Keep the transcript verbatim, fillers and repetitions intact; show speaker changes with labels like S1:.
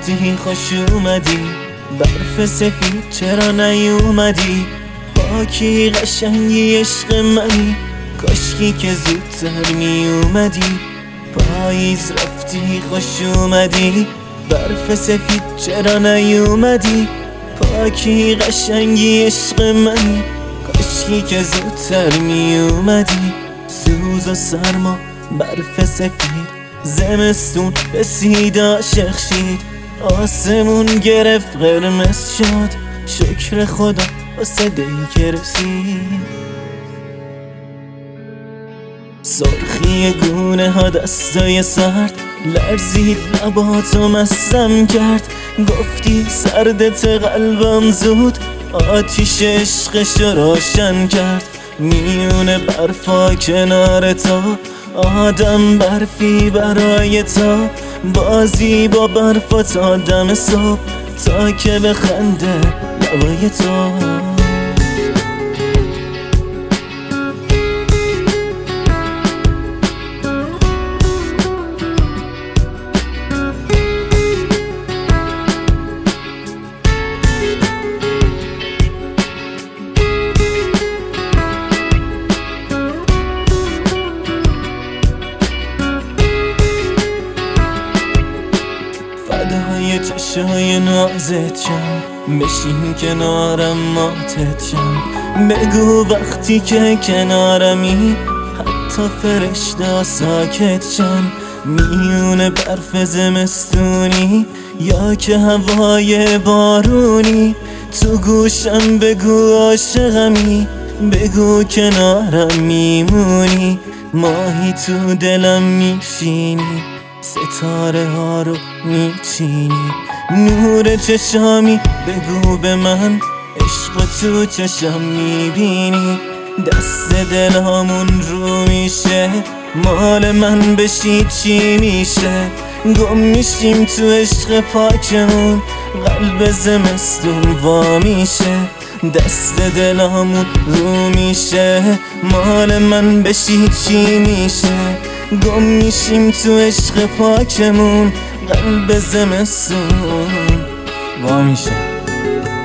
S1: رفتی خوش اومدی، برف سفید چرا نیومدی؟ پاکی قشنگی عشق منی، کاشکی که زودتر میومدی. پاییز رفتی خوش اومدی، برف سفید چرا نیومدی؟ پاکی قشنگی عشق منی، کاشکی که زودتر میومدی. سوز و سرما برف سفید، زمستون رسید عاشق شید، آسمون گرفت قرمز شد، شکر خدا واسه دی که رسید. سرخی گونه ها دستای سرد، لرزید لباتو مستم کرد. گفتی سردت قلبم زود، آتیش عشقشو روشن کرد. میونه برفا کنار تو، آدم برفی برای تو. بازی با برفا تا دم صبح، تا که بخنده لبای تو. فدای چشای نازت شم، بشین کنارم ماتت شم. بگو وقتی که کنارمی، حتی فرشته ساکت شم. میونه برف زمستونی یا که هوای بارونی، تو گوشم بگو عاشقمی، بگو کنارم میمونی. ماهی تو دلم میشینی، ستاره ها رو میچینی. نور چشامی بگو به من، عشق تو چشم میبینی. دست دلامون رو میشه، مال من بشی چی میشه؟ گم میشیم تو عشق پاکمون، قلب زمستون وا میشه. دست دلامون رو میشه، مال من بشی چی میشه؟ گم میشیم تو عشق پاکمون، قلب زمستون وا میشه.